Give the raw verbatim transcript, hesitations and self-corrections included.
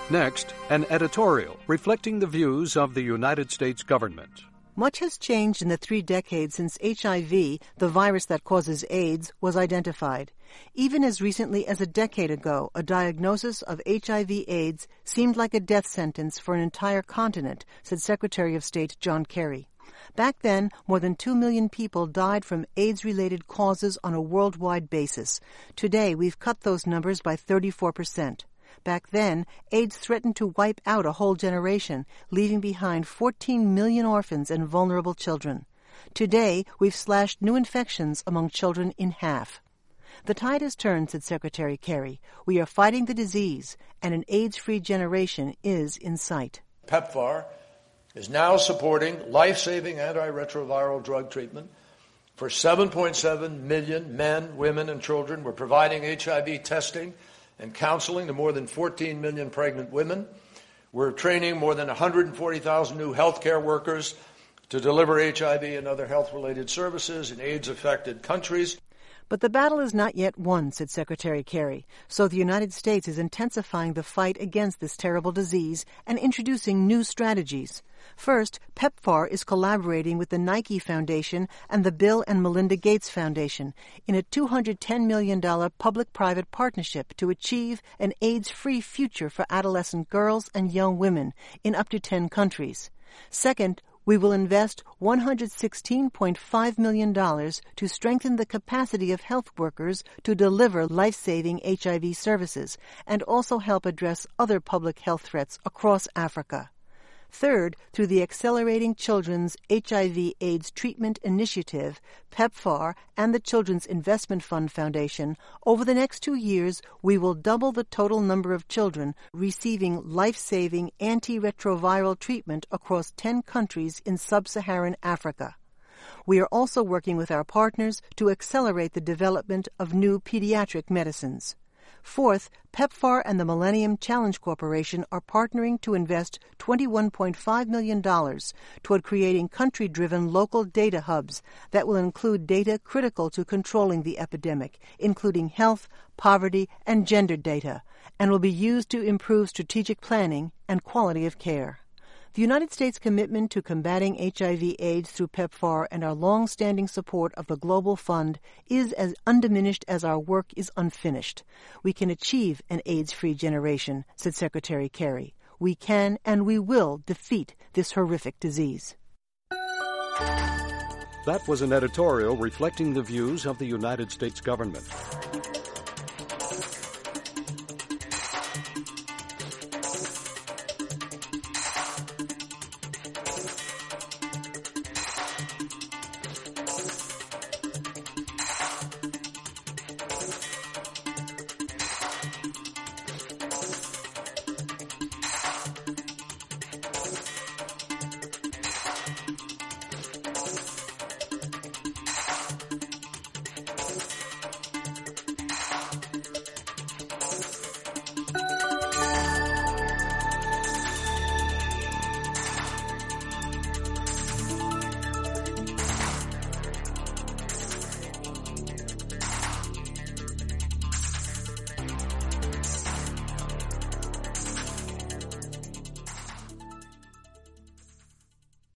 Next, an editorial reflecting the views of the United States government. Much has changed in the three decades since H I V, the virus that causes AIDS, was identified. Even as recently as a decade ago, a diagnosis of H I V AIDS seemed like a death sentence for an entire continent, said Secretary of State John Kerry. Back then, more than two million people died from AIDS-related causes on a worldwide basis. Today, we've cut those numbers by thirty-four percent. Back then, AIDS threatened to wipe out a whole generation, leaving behind fourteen million orphans and vulnerable children. Today, we've slashed new infections among children in half. The tide has turned, said Secretary Kerry. We are fighting the disease, and an AIDS-free generation is in sight. PEPFAR is now supporting life-saving antiretroviral drug treatment for seven point seven million men, women, and children. We're providing H I V testing and counseling to more than fourteen million pregnant women. We're training more than one hundred forty thousand new healthcare workers to deliver H I V and other health-related services in AIDS-affected countries. But the battle is not yet won, said Secretary Kerry, so the United States is intensifying the fight against this terrible disease and introducing new strategies. First, PEPFAR is collaborating with the Nike Foundation and the Bill and Melinda Gates Foundation in a two hundred ten million dollars public-private partnership to achieve an AIDS-free future for adolescent girls and young women in up to ten countries. Second, we will invest one hundred sixteen point five million dollars to strengthen the capacity of health workers to deliver life-saving H I V services and also help address other public health threats across Africa. Third, through the Accelerating Children's H I V AIDS Treatment Initiative, PEPFAR, and the Children's Investment Fund Foundation, over the next two years, we will double the total number of children receiving life-saving antiretroviral treatment across ten countries in sub-Saharan Africa. We are also working with our partners to accelerate the development of new pediatric medicines. Fourth, PEPFAR and the Millennium Challenge Corporation are partnering to invest twenty-one point five million dollars toward creating country-driven local data hubs that will include data critical to controlling the epidemic, including health, poverty, and gender data, and will be used to improve strategic planning and quality of care. The United States' commitment to combating H I V AIDS through PEPFAR and our long-standing support of the Global Fund is as undiminished as our work is unfinished. We can achieve an AIDS-free generation, said Secretary Kerry. We can and we will defeat this horrific disease. That was an editorial reflecting the views of the United States government.